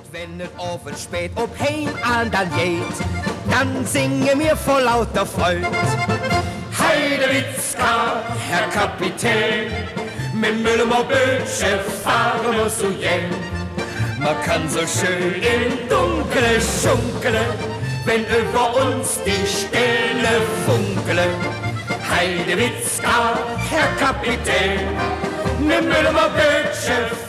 wenn es offen spät ob heim an dann geht, dann singe mir vor lauter Freud. Heidewitzka, Herr Kapitän, mit Müllmer-Bötsche fahren wir so jen. Man kann so schön im Dunkeln schunkeln, wenn über uns die Sterne funkeln. Heidewitzka, Herr Kapitän, mit Müllmer-Bötsche